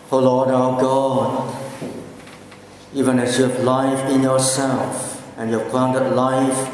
O Lord our God, even as you have life in yourself and you have granted life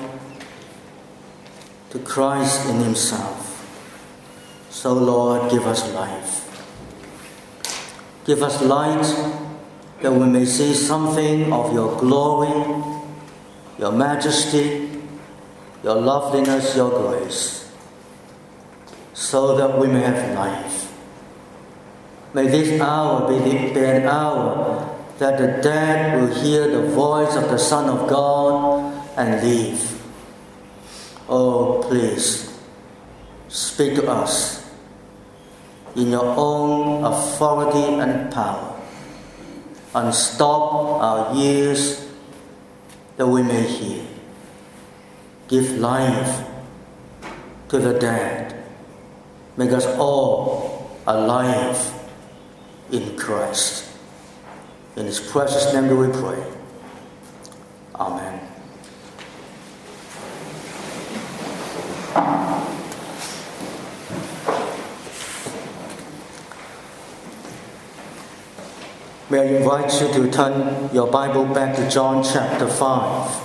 to Christ in himself, so Lord, give us life. Give us light that we may see something of your glory, your majesty, your loveliness, your grace, so that we may have life. May this hour be an hour that the dead will hear the voice of the Son of God and live. Oh, please, speak to us in your own authority and power. Unstop our ears that we may hear. Give life to the dead. Make us all alive in Christ. In his precious name do we pray. Amen. May I invite you to turn your Bible back to John chapter 5.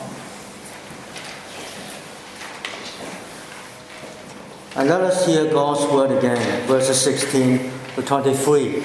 And let us hear God's word again, verses 16 to 23.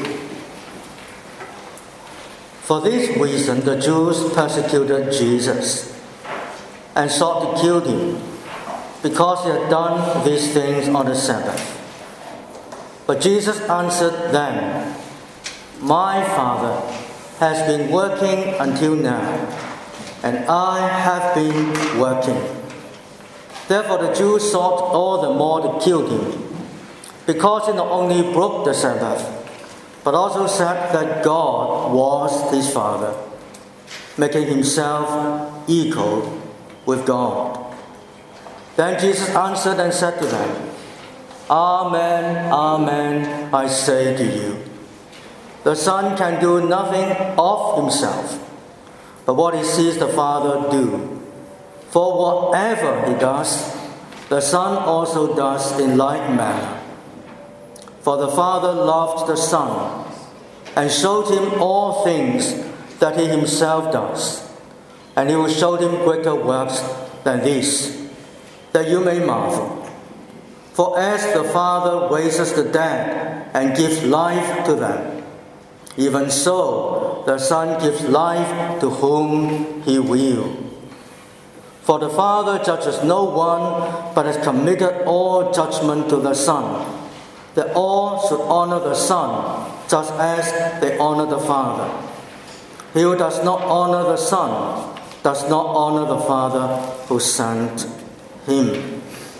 For this reason the Jews persecuted Jesus and sought to kill him, because he had done these things on the Sabbath. But Jesus answered them, My Father has been working until now, and I have been working. Therefore the Jews sought all the more to kill him, because he not only broke the Sabbath, but also said that God was his Father, making himself equal with God. Then Jesus answered and said to them, Amen, amen, I say to you, the Son can do nothing of himself, but what he sees the Father do. For whatever he does, the Son also does in like manner. For the Father loved the Son, and showed him all things that he himself does, and he will show him greater works than these, that you may marvel. For as the Father raises the dead and gives life to them, even so the Son gives life to whom he will. For the Father judges no one, but has committed all judgment to the Son, that all should honor the Son, just as they honor the Father. He who does not honor the Son does not honor the Father who sent him.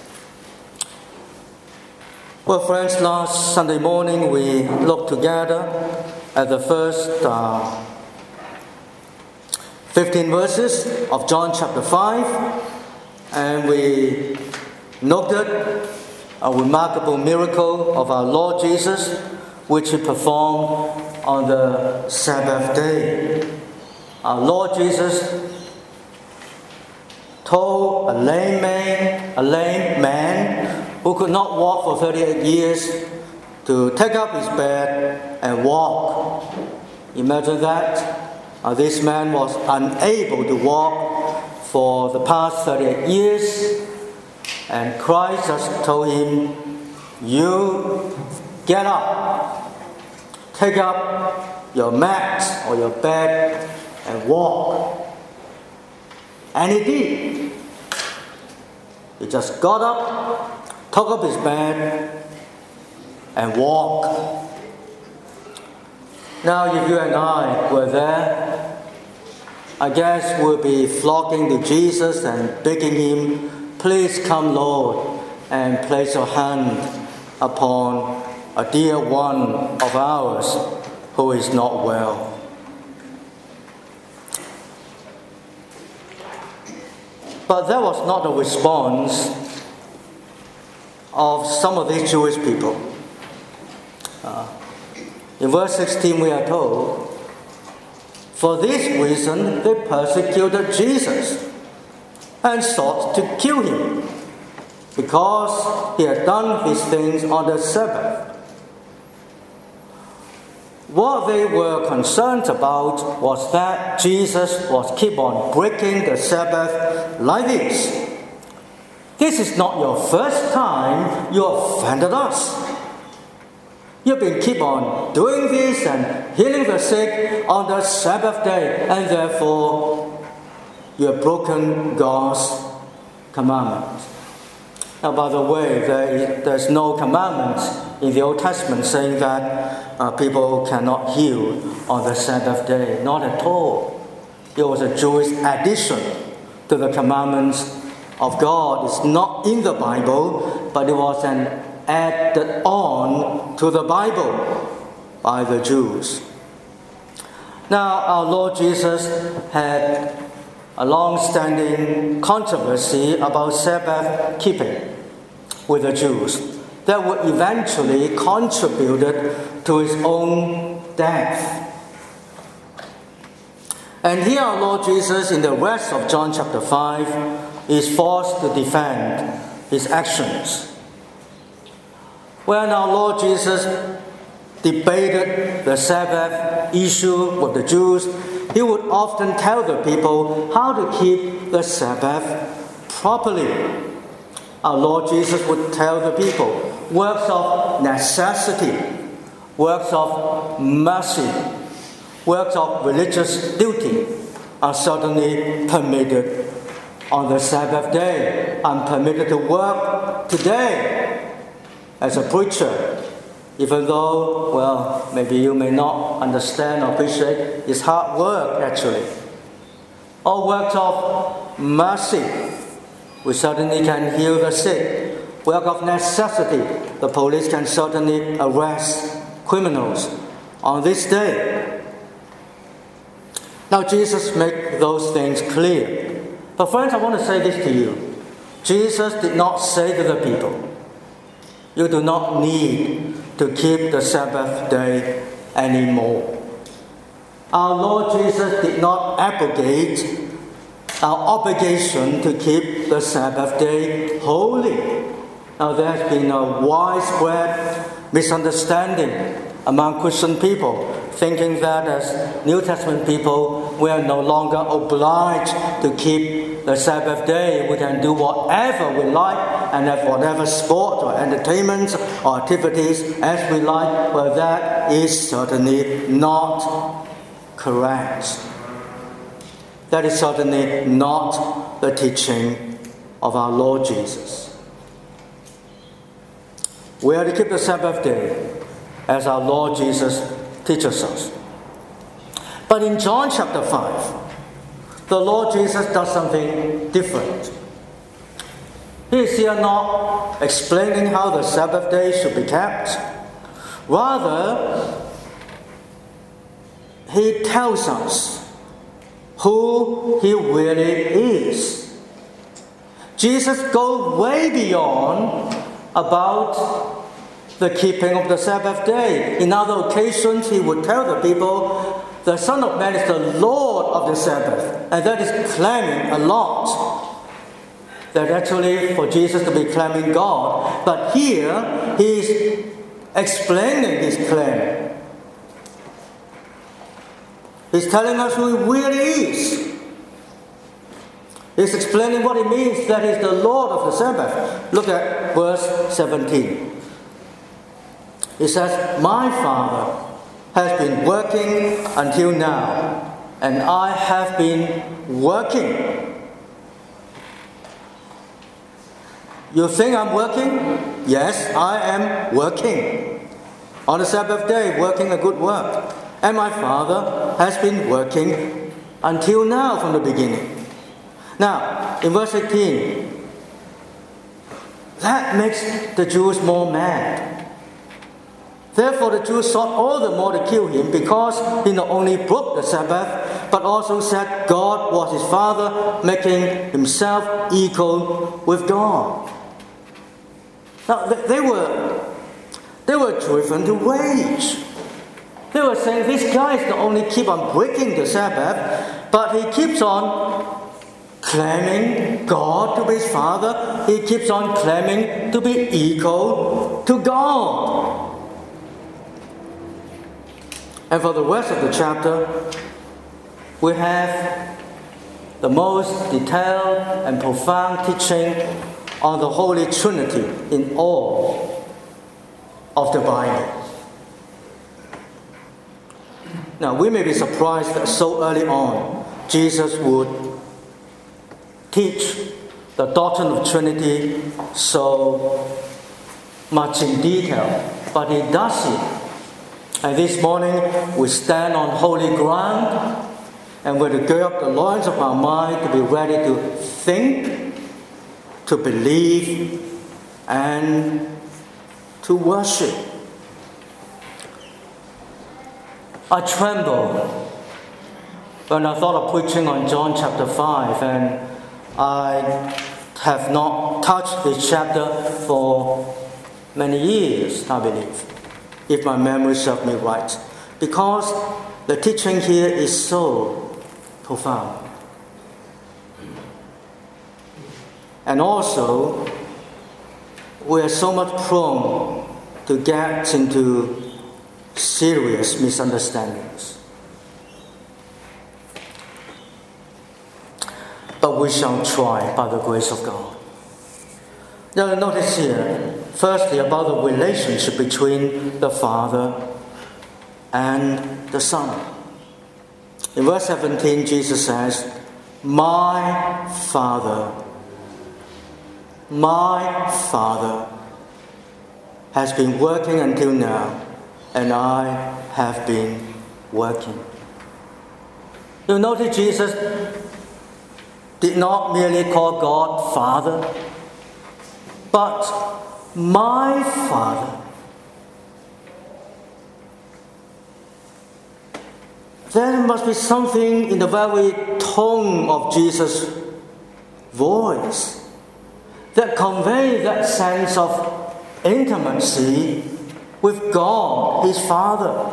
Well, friends, last Sunday morning we looked together at the first 15 verses of John chapter 5, and we noted a remarkable miracle of our Lord Jesus, which he performed on the Sabbath day. Our Lord Jesus told a lame man who could not walk for 38 years to take up his bed and walk. Imagine that. This man was unable to walk for the past 38 years, and Christ has told him, you get up, take up your mat or your bed and walk. And he did. He just got up, took up his bed and walked. Now, if you and I were there, I guess we'll be flocking to Jesus and begging him, please come, Lord, and place your hand upon a dear one of ours who is not well. But that was not the response of some of these Jewish people. In verse 16 we are told, for this reason they persecuted Jesus and sought to kill him, because he had done these things on the Sabbath. What they were concerned about was that Jesus was keep on breaking the Sabbath like this. This is not your first time you offended us. You've been keep on doing this and healing the sick on the Sabbath day, and therefore you have broken God's commandment. Now, by the way, there's no commandment in the Old Testament saying that people cannot heal on the Sabbath day. Not at all. It was a Jewish addition to the commandments of God. It's not in the Bible, but it was an added on to the Bible by the Jews. Now, our Lord Jesus had a long-standing controversy about Sabbath keeping with the Jews that would eventually contributed to his own death. And here our Lord Jesus, in the rest of John chapter 5, is forced to defend his actions. When our Lord Jesus debated the Sabbath issue with the Jews, he would often tell the people how to keep the Sabbath properly. Our Lord Jesus would tell the people, works of necessity, works of mercy, works of religious duty are certainly permitted on the Sabbath day. I'm permitted to work today as a preacher, even though, well, maybe you may not understand or appreciate it's hard work actually. Or works of mercy, we certainly can heal the sick. Work of necessity, the police can certainly arrest criminals on this day. Now Jesus made those things clear. But friends, I want to say this to you. Jesus did not say to the people, you do not need to keep the Sabbath day anymore. Our Lord Jesus did not abrogate our obligation to keep the Sabbath day holy. Now there has been a widespread misunderstanding among Christian people, thinking that as New Testament people, we are no longer obliged to keep the Sabbath day. We can do whatever we like and have whatever sport or entertainment or activities as we like. Well, that is certainly not correct. That is certainly not the teaching of our Lord Jesus. We are to keep the Sabbath day as our Lord Jesus teaches us. But in John chapter 5, the Lord Jesus does something different. He is here not explaining how the Sabbath day should be kept. Rather, he tells us who he really is. Jesus goes way beyond about the keeping of the Sabbath day. In other occasions, he would tell the people, the Son of Man is the Lord of the Sabbath. And that is claiming a lot. That actually for Jesus to be claiming God. But here, he is explaining his claim. He's telling us who he really is. He's explaining what it means that he's the Lord of the Sabbath. Look at verse 17. He says, my Father has been working until now, and I have been working. You think I'm working? Yes, I am working. On the Sabbath day, working a good work. And my Father has been working until now from the beginning. Now, in verse 18, that makes the Jews more mad. Therefore, the Jews sought all the more to kill him because he not only broke the Sabbath, but also said God was his Father, making himself equal with God. Now, they were driven to rage. They were saying, this guy is not only keep on breaking the Sabbath, but he keeps on claiming God to be his Father. He keeps on claiming to be equal to God. And for the rest of the chapter, we have the most detailed and profound teaching on the Holy Trinity in all of the Bible. Now, we may be surprised that so early on, Jesus would teach the doctrine of Trinity so much in detail, but he does it. And this morning, we stand on holy ground, and we're to gird up the loins of our mind to be ready to think, to believe, and to worship. I trembled when I thought of preaching on John chapter 5, and I have not touched this chapter for many years, I believe, if my memory serves me right, because the teaching here is so profound. And also, we are so much prone to get into serious misunderstandings. But we shall try by the grace of God. Now notice here, firstly, about the relationship between the Father and the Son. In verse 17, Jesus says, my Father has been working until now, and I have been working. You notice Jesus did not merely call God Father, but my Father. There must be something in the very tone of Jesus' voice that conveys that sense of intimacy with God, his Father.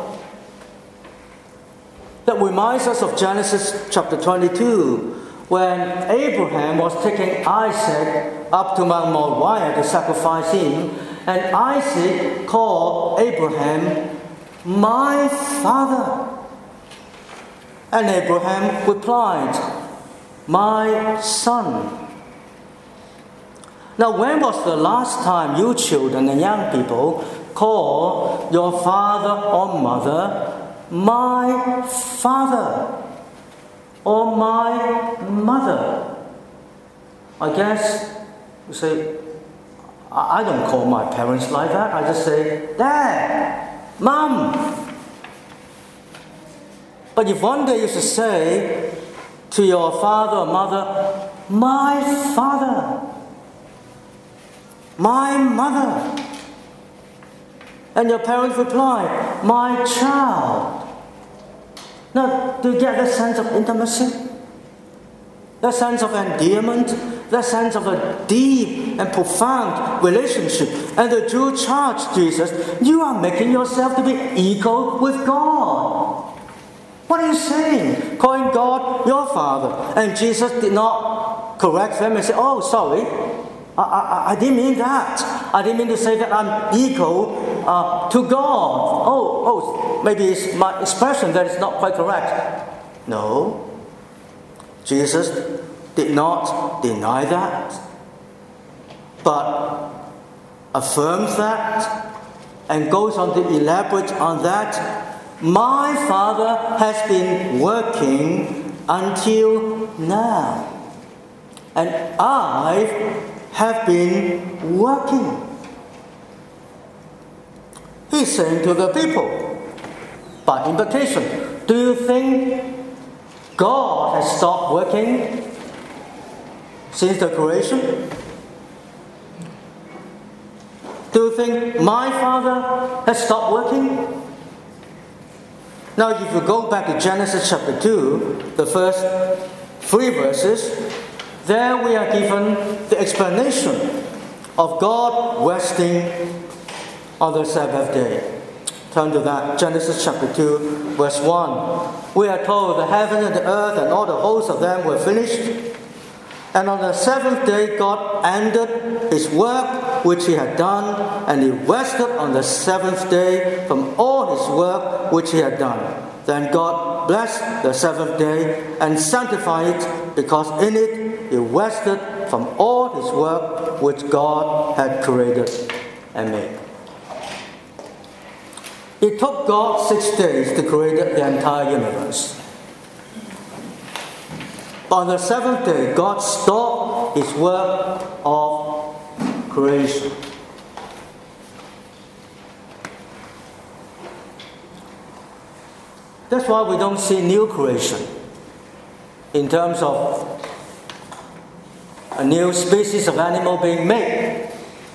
That reminds us of Genesis chapter 22, when Abraham was taking Isaac up to Mount Moriah to sacrifice him, and Isaac called Abraham, my father. And Abraham replied, my son. Now, when was the last time you children and young people call your father or mother my father or my mother? I guess you say, I don't call my parents like that. I just say, Dad, Mom. But if one day you should say to your father or mother, my father, my mother, and your parents reply, my child. Now, do you get that sense of intimacy? That sense of endearment? That sense of a deep and profound relationship? And the Jew charged Jesus, you are making yourself to be equal with God. What are you saying? Calling God your Father. And Jesus did not correct them and say, oh, sorry, I didn't mean that. I didn't mean to say that I'm equal to God. Oh, maybe it's my expression that is not quite correct. No. Jesus did not deny that, but affirms that and goes on to elaborate on that. My Father has been working until now, and I have been working. He's saying to the people, by implication, do you think God has stopped working since the creation? Do you think my Father has stopped working? Now, if you go back to Genesis chapter 2, the first 3 verses, there we are given the explanation of God resting on the Sabbath day. Turn to that, Genesis chapter 2, verse 1. We are told the heaven and the earth and all the hosts of them were finished. And on the 7th day God ended his work which he had done, and he rested on the 7th day from all his his work which he had done. Then God blessed the seventh day and sanctified it, because in it he rested from all his work which God had created and made. It took God 6 days to create the entire universe. But on the seventh day, God stopped his work of creation. That's why we don't see new creation in terms of a new species of animal being made.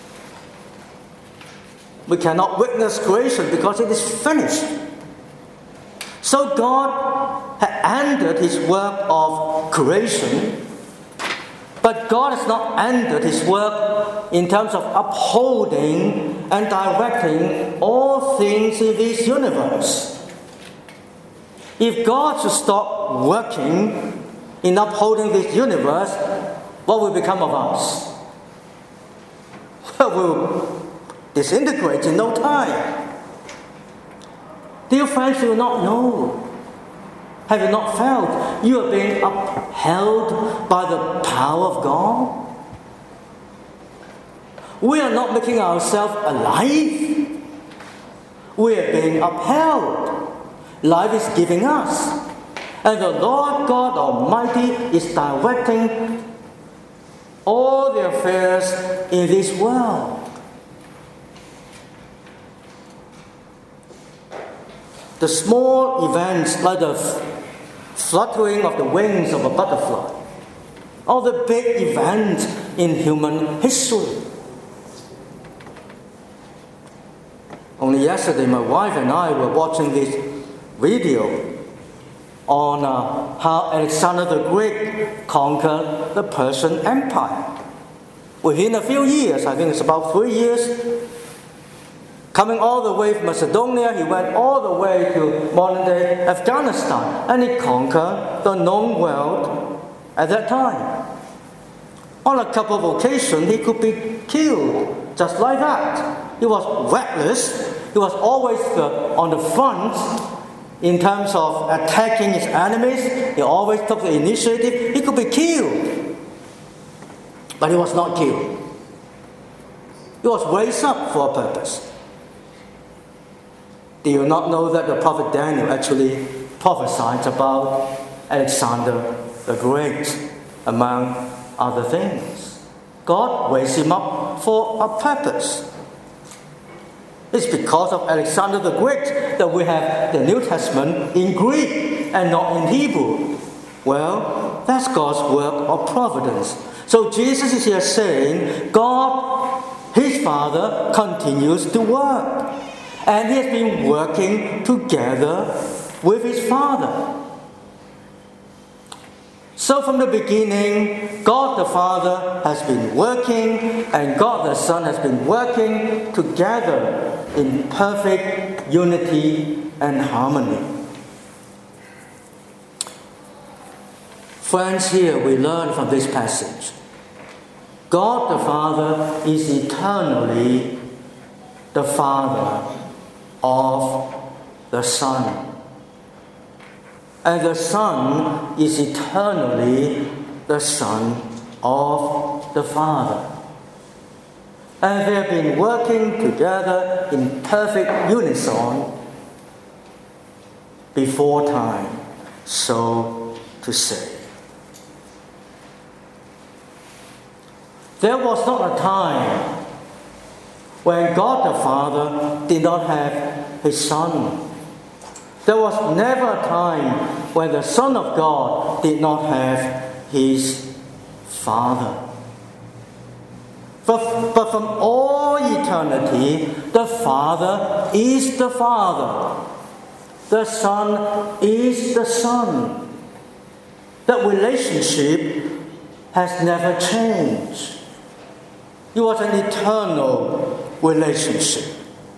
We cannot witness creation because it is finished. So God had ended his work of creation, but God has not ended his work in terms of upholding and directing all things in this universe. If God should stop working in upholding this universe, what will become of us? Well, we'll disintegrate in no time. Dear friends, you will not know. Have you not felt you are being upheld by the power of God? We are not making ourselves alive. We are being upheld. Life is giving us. And the Lord God Almighty is directing all the affairs in this world. The small events like the fluttering of the wings of a butterfly, or the big events in human history. Only yesterday, my wife and I were watching this video on how Alexander the Great conquered the Persian Empire. Within a few years, I think it's about 3 years, coming all the way from Macedonia, he went all the way to modern-day Afghanistan, and he conquered the known world at that time. On a couple of occasions, he could be killed just like that. He was reckless. He was always on the front in terms of attacking his enemies. He always took the initiative. He could be killed, but he was not killed. He was raised up for a purpose. Do you not know that the prophet Daniel actually prophesied about Alexander the Great, among other things? God raised him up for a purpose. It's because of Alexander the Great that we have the New Testament in Greek and not in Hebrew. Well, that's God's work of providence. So Jesus is here saying God, his Father, continues to work. And he has been working together with his Father. So from the beginning, God the Father has been working, and God the Son has been working together in perfect unity and harmony. Friends, here we learn from this passage, God the Father is eternally the Father of the Son. And the Son is eternally the Son of the Father. And they have been working together in perfect unison before time, so to say. There was not a time when God the Father did not have his Son. There was never a time when the Son of God did not have his Father. But from all eternity, the Father is the Father. The Son is the Son. That relationship has never changed. It was an eternal relationship.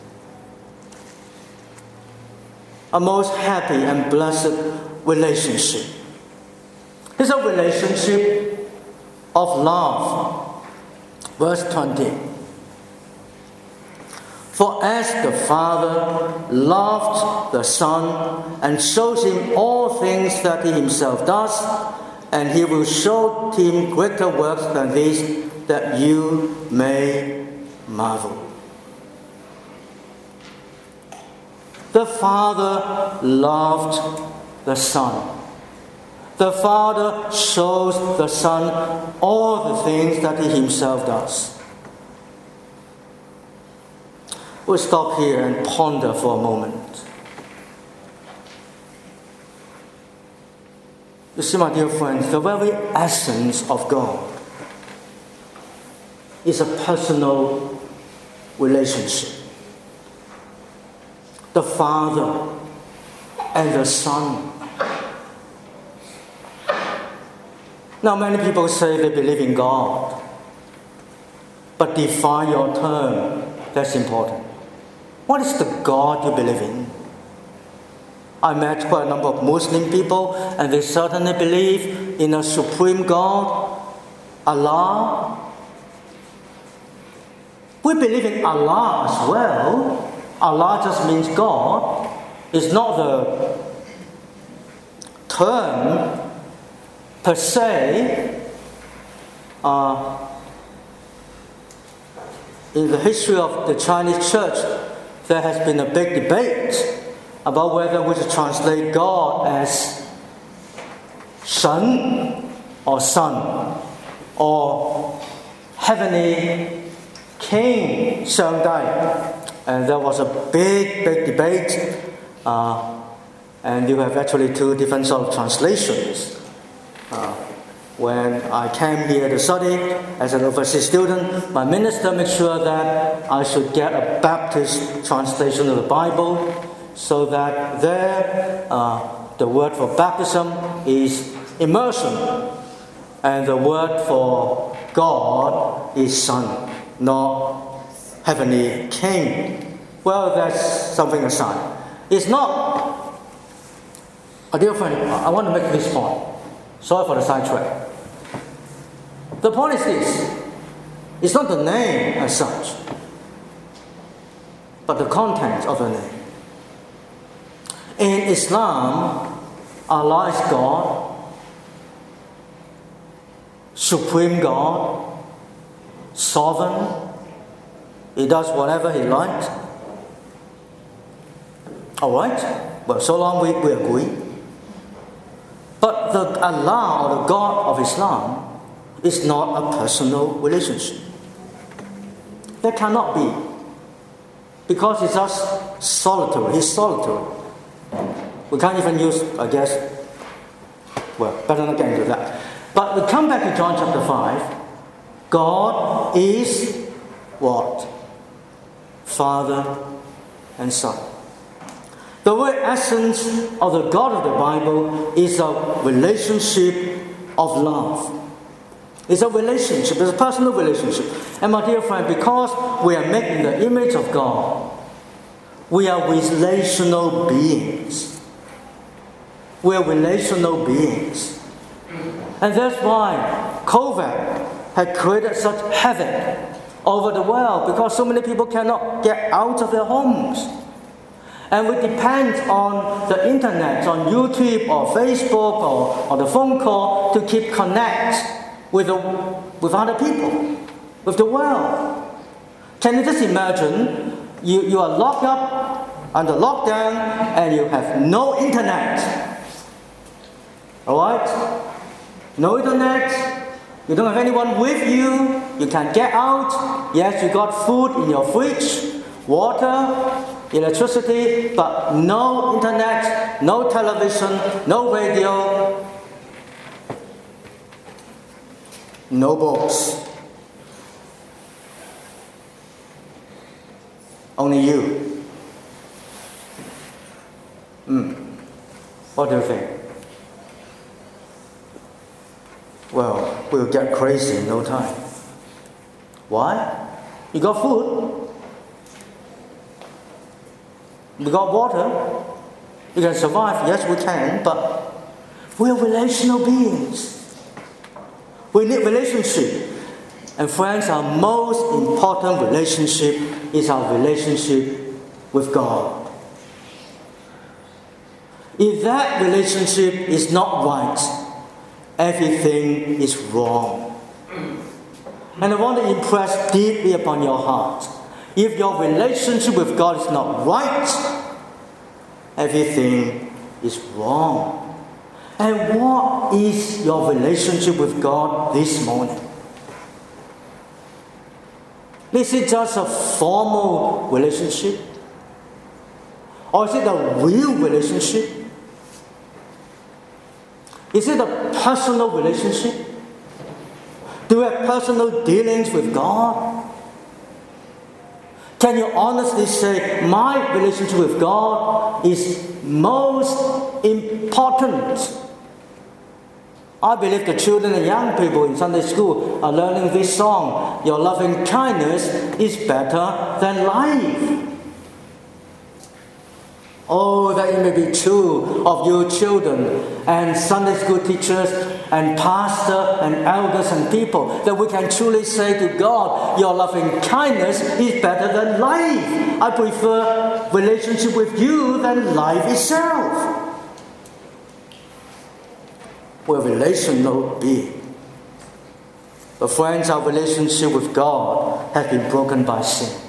A most happy and blessed relationship. It's a relationship of love. Verse 20. For as the Father loved the Son and shows him all things that he himself does, and he will show him greater works than these, that you may marvel. The Father loved the Son. The Father shows the Son all the things that he himself does. We'll stop here and ponder for a moment. You see, my dear friends, the very essence of God is a personal relationship. The Father and the Son. Now, many people say they believe in God, but define your term. That's important. What is the God you believe in? I met quite a number of Muslim people, and they certainly believe in a supreme God, Allah. We believe in Allah as well. Allah just means God. It's not the term per se. In the history of the Chinese church, there has been a big debate about whether we should translate God as Shen or Son, or Heavenly King Shang Dai. And there was a big debate, and you have actually two different sort of translations. When I came here to study as an overseas student, my minister made sure that I should get a Baptist translation of the Bible, so that there the word for baptism is immersion, and the word for God is Son, not Heavenly King. Well, that's something aside. It's not, dear friend, I want to make this point. Sorry for the sidetrack. The point is this: it's not the name as such, but the content of the name. In Islam, Allah is God, supreme God, sovereign. He does whatever he likes. All right? Well, so long we agree. But the Allah, or the God of Islam, is not a personal relationship. There cannot be. Because it's just solitary. He's solitary. We can't even use, I guess, well, better not get into that. But we come back to John chapter 5. God is what? Father and Son. The very essence of the God of the Bible is a relationship of love. It's a relationship, it's a personal relationship. And my dear friend, because we are made in the image of God, we are relational beings. We are relational beings. And that's why COVID had created such havoc over the world, because so many people cannot get out of their homes. And we depend on the internet, on YouTube or Facebook or the phone call to keep connect with other people, with the world. Can you just imagine, you are locked up under lockdown and you have no internet. Alright? No internet, you don't have anyone with you, you can't get out. Yes, you got food in your fridge, water, electricity, but no internet, no television, no radio, no books. Only you. What do you think? Well, we'll get crazy in no time. Why? You got food. We got water. We can survive. Yes, we can, but we're relational beings. We need relationship. And friends, our most important relationship is our relationship with God. If that relationship is not right, everything is wrong. And I want to impress deeply upon your heart. If your relationship with God is not right, everything is wrong. And what is your relationship with God this morning? Is it just a formal relationship? Or is it a real relationship? Is it a personal relationship? Do you have personal dealings with God? Can you honestly say, my relationship with God is most important? I believe the children and young people in Sunday school are learning this song. Your loving kindness is better than life. Oh, that it may be true of you children and Sunday school teachers and pastor and elders and people, that we can truly say to God, your loving kindness is better than life. I prefer relationship with you than life itself. We're a relational being. But friends, our relationship with God has been broken by sin.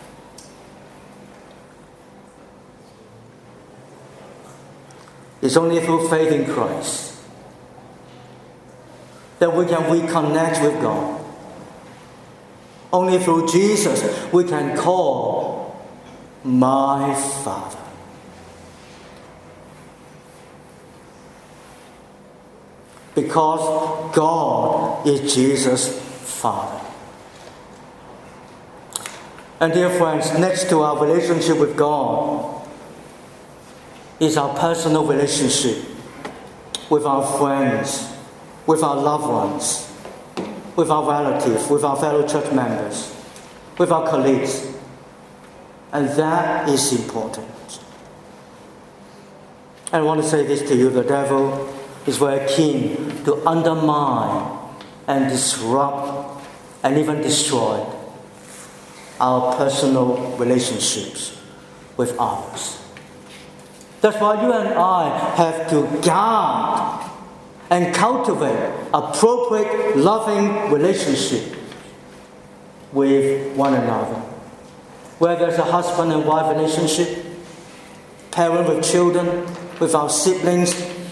It's only through faith in Christ that we can reconnect with God. Only through Jesus we can call my Father. Because God is Jesus' Father. And dear friends, next to our relationship with God is our personal relationship with our friends, with our loved ones, with our relatives, with our fellow church members, with our colleagues. And that is important. And I want to say this to you, the devil is very keen to undermine and disrupt and even destroy our personal relationships with others. That's why you and I have to guard and cultivate appropriate, loving relationship with one another. Whether it's a husband and wife relationship, parent with children, with our siblings,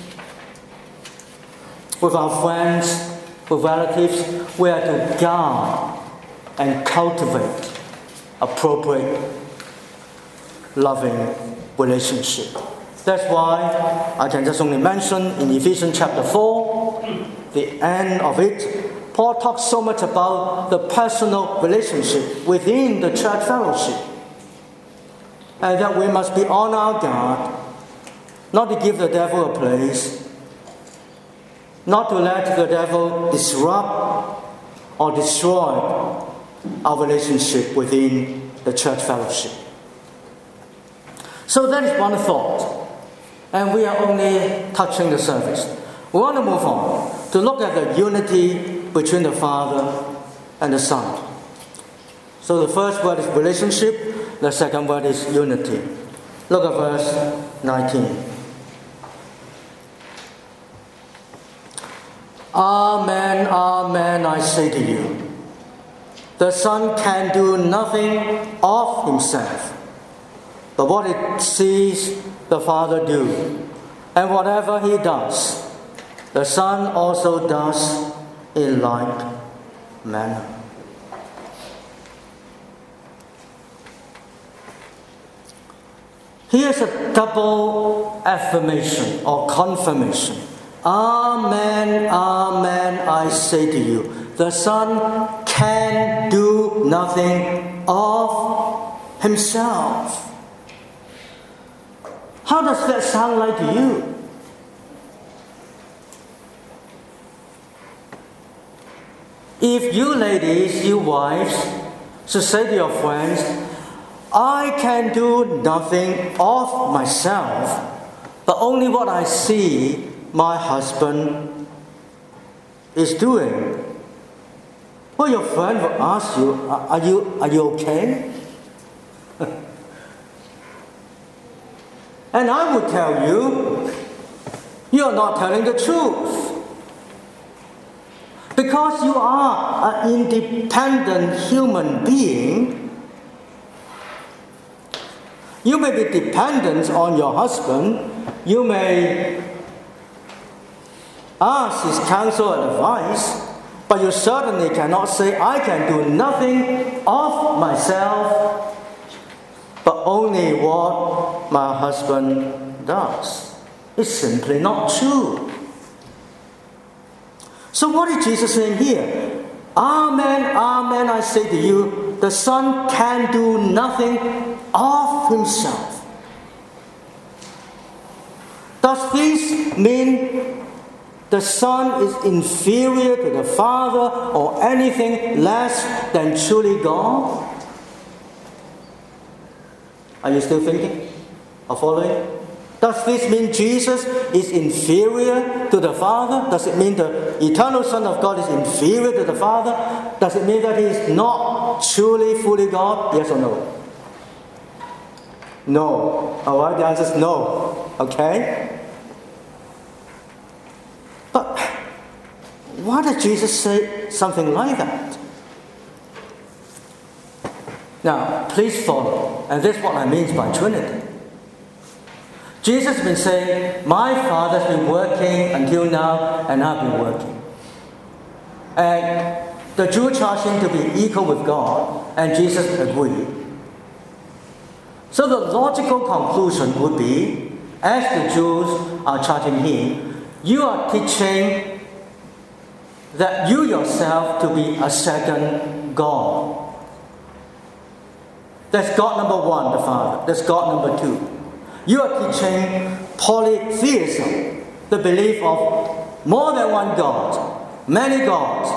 with our friends, with relatives, we are to guard and cultivate appropriate, loving relationship. That's why I can just only mention in Ephesians chapter 4, the end of it, Paul talks so much about the personal relationship within the church fellowship. And that we must be on our guard, not to give the devil a place, not to let the devil disrupt or destroy our relationship within the church fellowship. So that is one thought. And we are only touching the surface. We want to move on to look at the unity between the Father and the Son. So the first word is relationship, the second word is unity. Look at verse 19. Amen, amen, I say to you, the Son can do nothing of himself, but what it sees the Father do, and whatever he does, the Son also does in like manner. Here's a double affirmation or confirmation. Amen, amen, I say to you, the Son can do nothing of himself. How does that sound like to you? If you ladies, you wives, should say to your friends, I can do nothing of myself, but only what I see my husband is doing. Well, your friend will ask you, are you okay? And I would tell you, you're not telling the truth. Because you are an independent human being, you may be dependent on your husband, you may ask his counsel and advice, but you certainly cannot say, I can do nothing of myself, but only what my husband does. It's simply not true. So what is Jesus saying here? Amen, amen, I say to you, the Son can do nothing of himself. Does this mean the Son is inferior to the Father or anything less than truly God? Are you still thinking or following? Does this mean Jesus is inferior to the Father? Does it mean the eternal Son of God is inferior to the Father? Does it mean that he is not truly, fully God? Yes or no? No. Alright, the answer is no. Okay? But why did Jesus say something like that? Now, please follow. And this is what I mean by Trinity. Jesus has been saying, my Father's been working until now, and I've been working. And the Jews charged him to be equal with God, and Jesus agreed. So the logical conclusion would be, as the Jews are charging him, you are teaching that you yourself to be a second God. That's God number one, the Father. That's God number two. You are teaching polytheism, the belief of more than one God, many gods.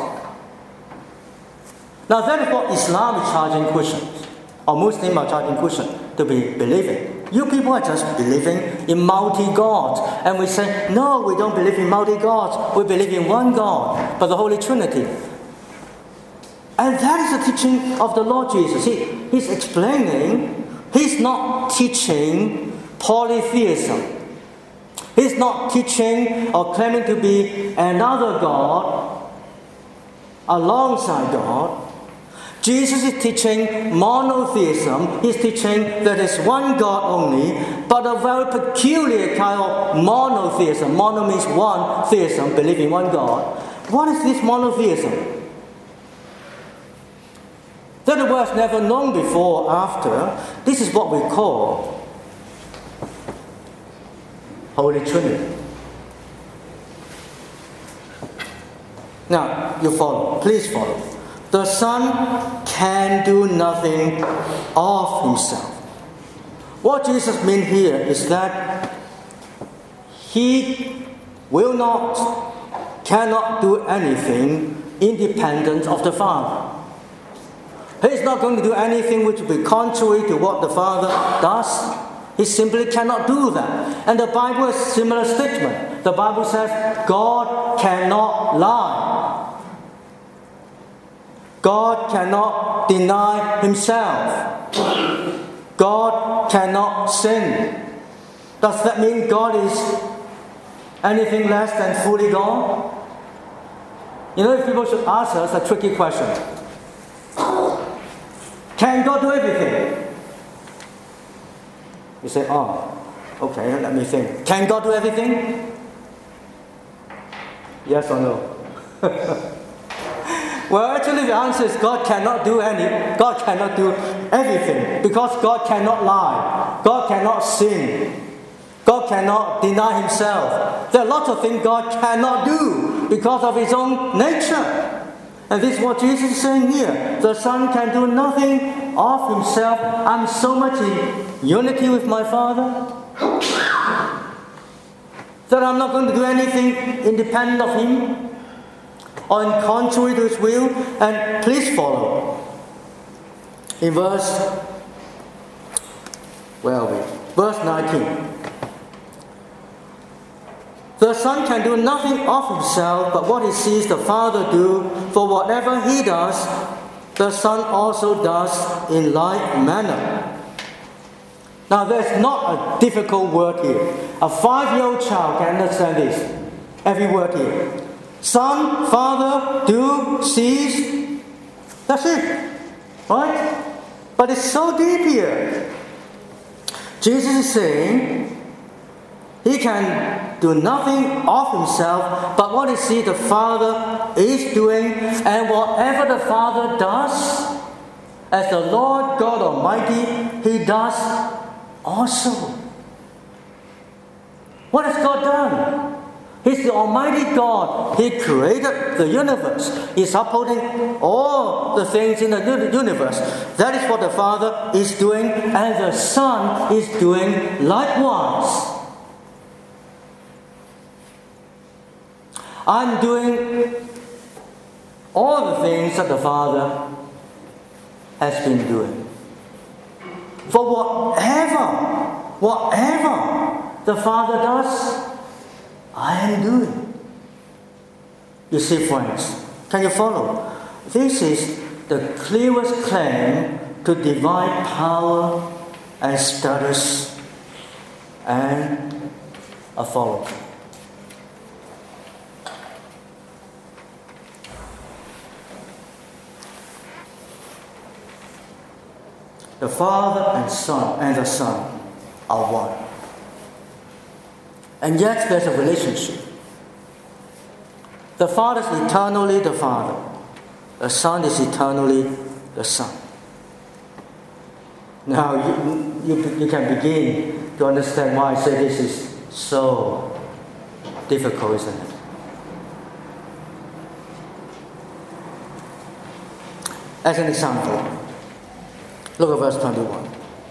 Now that is what Islam is charging Christians, or Muslims are charging Christians to be believing. You people are just believing in multi-gods. And we say, no, we don't believe in multi-gods. We believe in one God, but the Holy Trinity. And that is the teaching of the Lord Jesus. He's explaining, he's not teaching polytheism. He's not teaching or claiming to be another God alongside God. Jesus is teaching monotheism. He's teaching that there's one God only, but a very peculiar kind of monotheism. Mono means one, theism, believe in one God. What is this monotheism? That was never known before or after. This is what we call Holy Trinity. Now, you follow. Please follow. The Son can do nothing of himself. What Jesus means here is that he will not, cannot do anything independent of the Father. He's not going to do anything which will be contrary to what the Father does. He simply cannot do that. And the Bible has a similar statement. The Bible says, God cannot lie. God cannot deny himself. God cannot sin. Does that mean God is anything less than fully God? You know, if people should ask us a tricky question. Can God do everything? You say, oh, okay, let me think. Can God do everything? Yes or no? Well, actually the answer is God cannot do everything, because God cannot lie. God cannot sin. God cannot deny himself. There are lots of things God cannot do because of his own nature. And this is what Jesus is saying here. The Son can do nothing of himself. I'm so much in unity with my Father that I'm not going to do anything independent of him or in contrary to his will. And please follow. In verse 19. The Son can do nothing of himself but what he sees the Father do, for whatever he does, the Son also does in like manner. Now there's not a difficult word here. A 5-year-old child can understand this. Every word here. Son, Father, do, sees. That's it. Right? But it's so deep here. Jesus is saying he can do nothing of himself but what he sees the Father is doing, and whatever the Father does, as the Lord God Almighty, he does also. What has God done? He's the Almighty God. He created the universe. He's upholding all the things in the universe. That is what the Father is doing, and the Son is doing likewise. I'm doing all the things that the Father has been doing. For whatever the Father does, I am doing. You see, friends, can you follow? This is the clearest claim to divine power and status and authority. The Father and the Son are one. And yet there's a relationship. The Father is eternally the Father. The Son is eternally the Son. Now you can begin to understand why I say this is so difficult, isn't it? As an example, look at verse 21.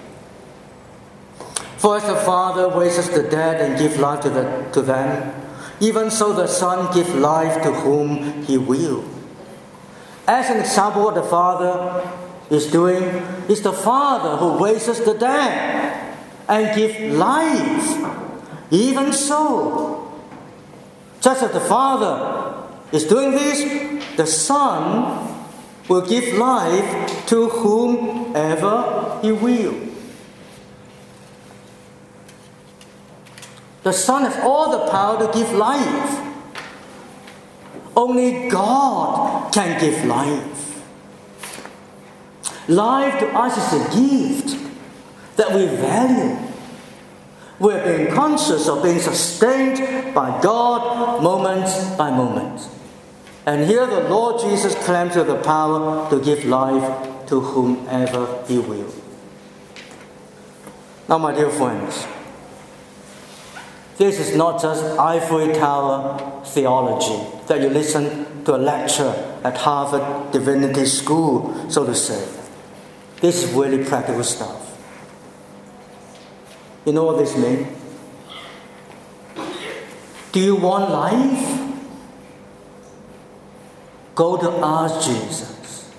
For as the Father raises the dead and gives life to them, even so the Son gives life to whom he will. As an example, what the Father is doing is the Father who raises the dead and gives life. Even so, just as the Father is doing this, the Son will give life to whomever he will. The Son has all the power to give life. Only God can give life. Life to us is a gift that we value. We're being conscious of being sustained by God moment by moment. And here the Lord Jesus claims to have the power to give life to whomever he will. Now, my dear friends, this is not just ivory tower theology that you listen to a lecture at Harvard Divinity School, so to say. This is really practical stuff. You know what this means? Do you want life? Go to ask Jesus.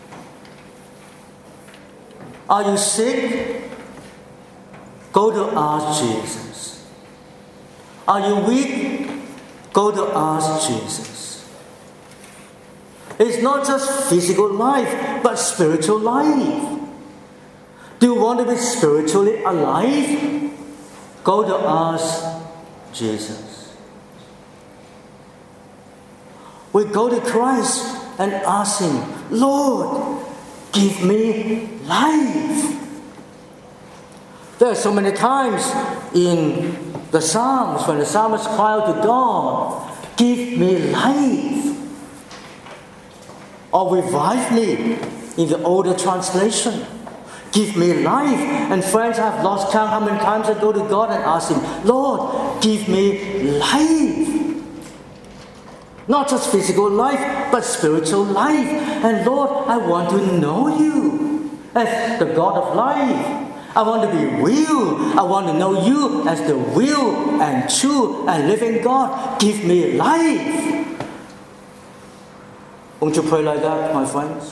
Are you sick? Go to ask Jesus. Are you weak? Go to ask Jesus. It's not just physical life, but spiritual life. Do you want to be spiritually alive? Go to ask Jesus. We go to Christ and ask him, Lord, give me life. There are so many times in the Psalms when the psalmist cry out to God, give me life. Or revive me in the older translation. Give me life. And friends, I've lost count how many times I go to God and ask him, Lord, give me life. Not just physical life, but spiritual life. And Lord, I want to know you as the God of life. I want to be real. I want to know you as the real and true and living God. Give me life. Won't you pray like that, my friends?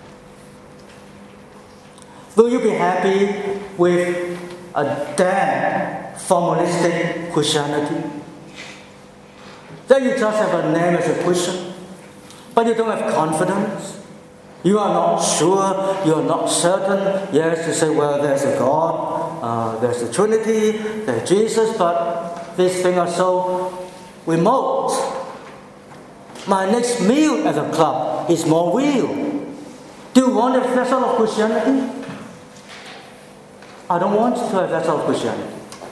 Will you be happy with a dead, formalistic Christianity? That you just have a name as a Christian, but you don't have confidence. You are not sure, you are not certain. Yes, you say, well, there's a God, there's the Trinity, there's Jesus, but these things are so remote. My next meal at the club is more real. Do you want that sort of Christianity? I don't want to have that sort of Christianity.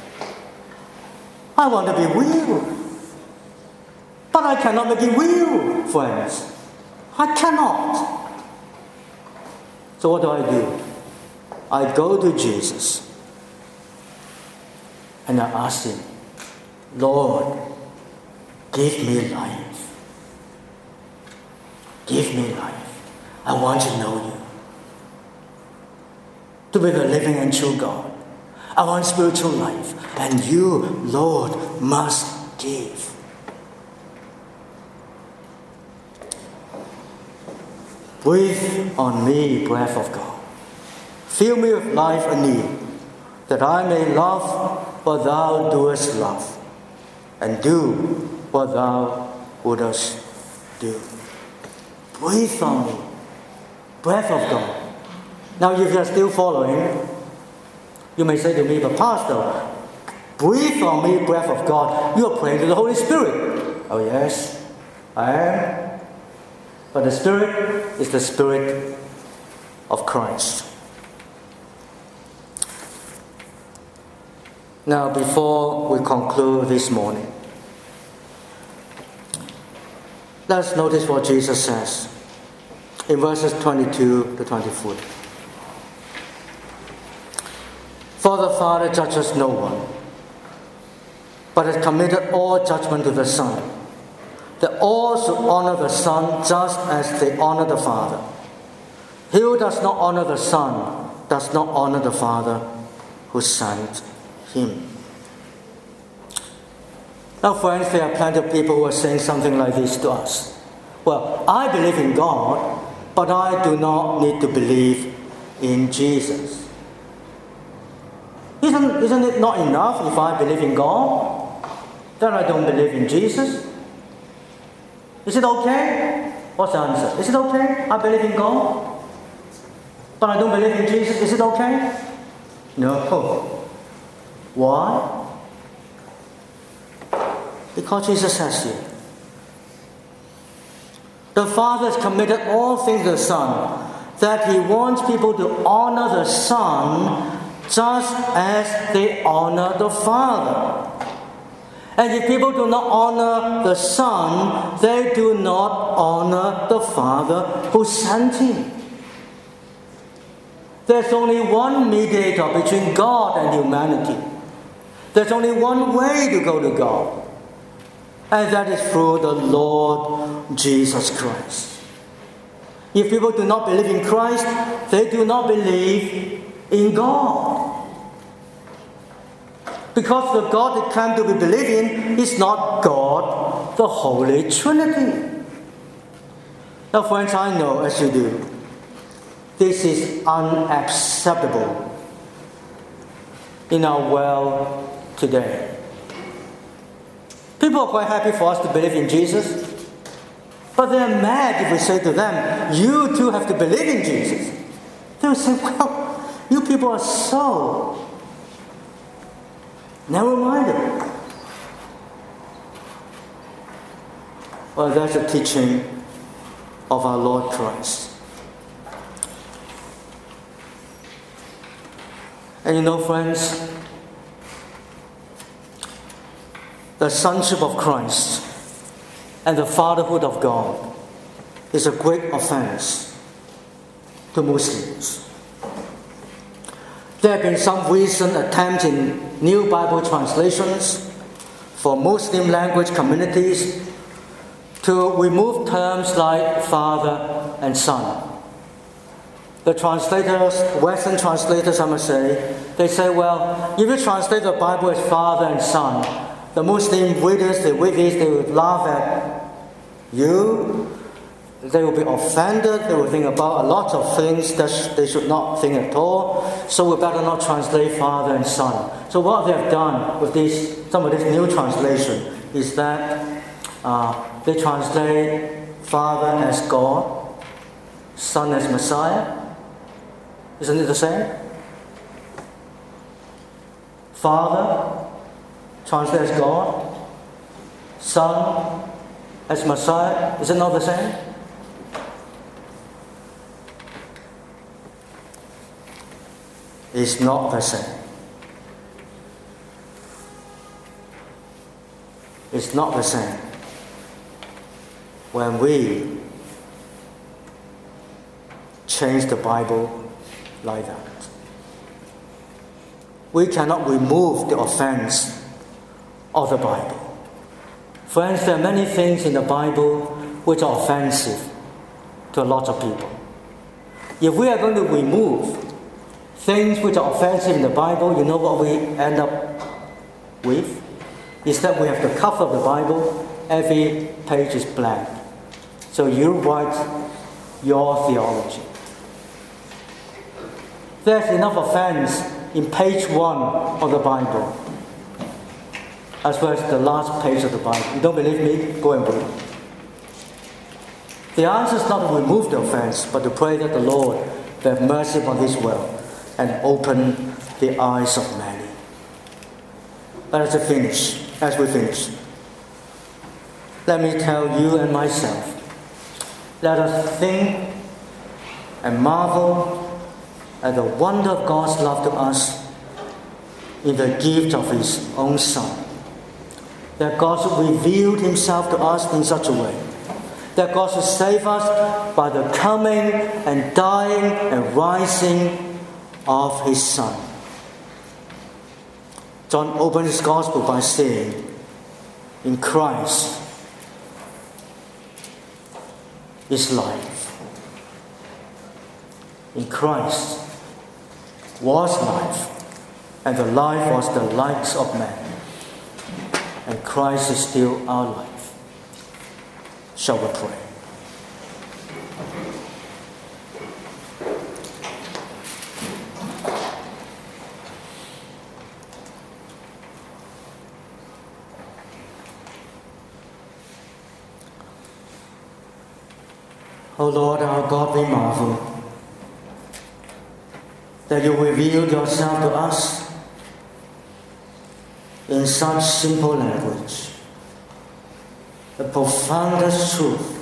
I want to be real. But I cannot make it real, friends. I cannot. So what do? I go to Jesus and I ask Him, Lord, give me life. Give me life. I want to know you. To be the living and true God. I want spiritual life. And you, Lord, must give. Breathe on me, breath of God. Fill me with life anew, that I may love what thou doest love, and do what thou wouldest do. Breathe on me, breath of God. Now, if you are still following, you may say to me, but Pastor, breathe on me, breath of God. You are praying to the Holy Spirit. Oh yes, I am. But the Spirit is the Spirit of Christ. Now, before we conclude this morning, let's notice what Jesus says in verses 22 to 24. For the Father judges no one, but has committed all judgment to the Son, that all should honor the Son just as they honor the Father. He who does not honor the Son does not honor the Father who sent him. Now, friends, there are plenty of people who are saying something like this to us. Well, I believe in God, but I do not need to believe in Jesus. Isn't it not enough if I believe in God, that I don't believe in Jesus? Is it okay? What's the answer? Is it okay? I believe in God, but I don't believe in Jesus. Is it okay? No. Why? Because Jesus says here, the Father has committed all things to the Son, that He wants people to honor the Son just as they honor the Father. And if people do not honor the Son, they do not honor the Father who sent Him. There's only one mediator between God and humanity. There's only one way to go to God, and that is through the Lord Jesus Christ. If people do not believe in Christ, they do not believe in God. Because the God that came to be believed in is not God, the Holy Trinity. Now, friends, I know, as you do, this is unacceptable in our world today. People are quite happy for us to believe in Jesus, but they're mad if we say to them, you too have to believe in Jesus. They will say, well, you people are so narrow-minded. Well, that's a teaching of our Lord Christ. And you know, friends, the sonship of Christ and the fatherhood of God is a great offense to Muslims. There have been some recent attempts in New Bible translations for Muslim language communities to remove terms like father and son. The translators, Western translators, I must say, they say, well, if you translate the Bible as father and son, the Muslim readers, they read this, they would laugh at you. They will be offended. They will think about a lot of things that they should not think at all. So we better not translate father and son. So what they have done with some of this new translation is that They translate Father as God, Son as Messiah. Isn't it the same? Father translated as God, Son as Messiah. Is it not the same? It's not the same. It's not the same when we change the Bible like that. We cannot remove the offense of the Bible. Friends, there are many things in the Bible which are offensive to a lot of people. If we are going to remove things which are offensive in the Bible, you know what we end up with? Is that we have the cover of the Bible, every page is blank. So you write your theology. There's enough offense in page 1 of the Bible, as well as the last page of the Bible. You don't believe me? Go and read. The answer is not to remove the offense, but to pray that the Lord will have mercy upon this world and open the eyes of many. Let us finish. As we finish, let me tell you and myself, let us think and marvel at the wonder of God's love to us in the gift of His own Son. That God should reveal Himself to us in such a way that God should save us by the coming and dying and rising of His Son. John opened his Gospel by saying, in Christ is life. In Christ was life, and the life was the light of man. And Christ is still our life. Shall we pray? O Lord our God, we marvel that you revealed yourself to us in such simple language, the profoundest truth,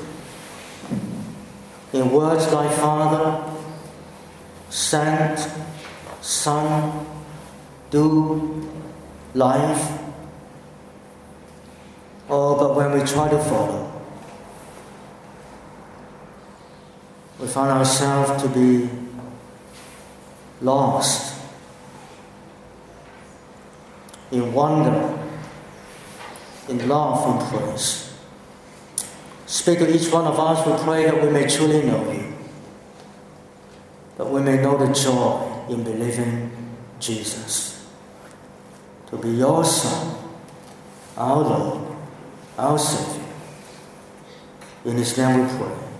in words like Father, Sent, Son, Do, Life. Oh, but when we try to follow, we find ourselves to be lost in wonder, in love, in praise. Speak to each one of us, we pray that we may truly know you, that we may know the joy in believing Jesus, to be your Son, our Lord, our Savior. In His name we pray.